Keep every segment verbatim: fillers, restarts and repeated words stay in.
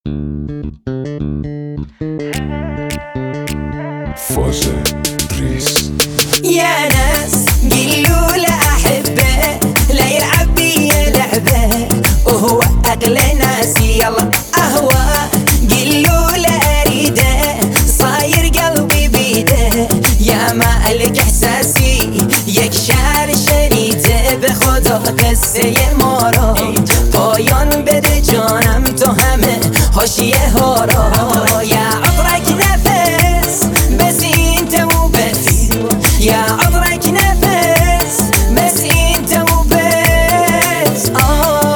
فاز ريس. يا ناس قلوا له أحبه لا يلعب بي لعبه وهو أغلى ناسي يلا أهواه. قلوا له أريده صاير قلبي بيده يا مالك إحساسي يكشار شريته بخدا قصه مارا پایان بده جانم تو همه حاشیه ها را. یا عطرك نفس بس انت وبس يا عطرك نفس بس انت وبس. آه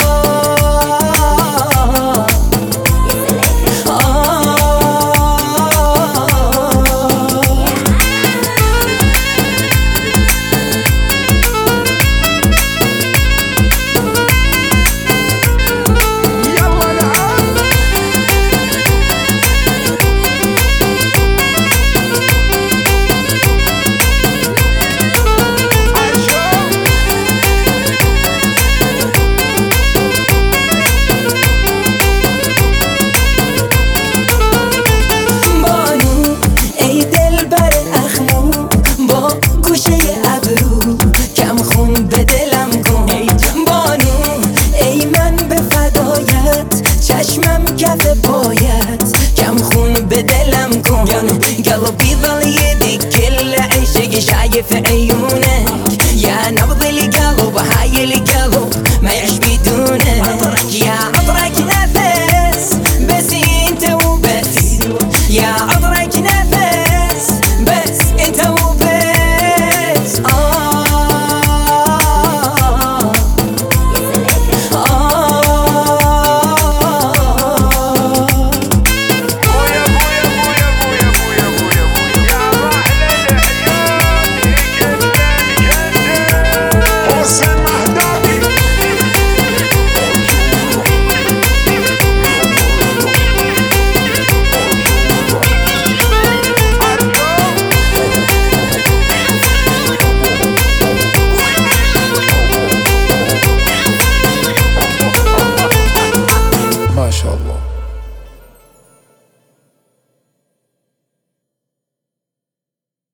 كف پایت کم خون به دلم کن قلبی ظل یدی کل عشق شايف